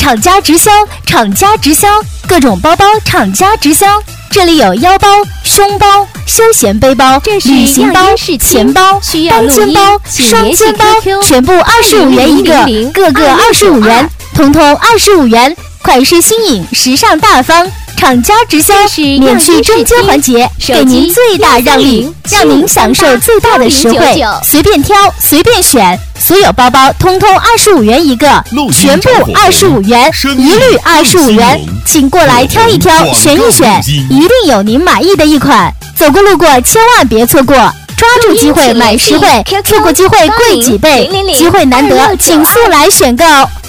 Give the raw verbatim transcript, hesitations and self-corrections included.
厂家直销，厂家直销，各种包包厂家直销。这里有腰包、胸包、休闲背包、旅行包、钱包、单肩包、双肩包，全部二十五元一个，个个二十五元，通通二十五元，款式新颖，时尚大方。厂家直销免去中间环节，给您最大让利，让您享受最大的实惠，随便挑，随便选，所有包包通通二十五元一个，全部二十五元，一律二十五元，请过来挑一挑，选一选，一定有您满意的一款。走过路过千万别错过，抓住机会买实惠，错过机会贵几倍，机会难得，请速来选购。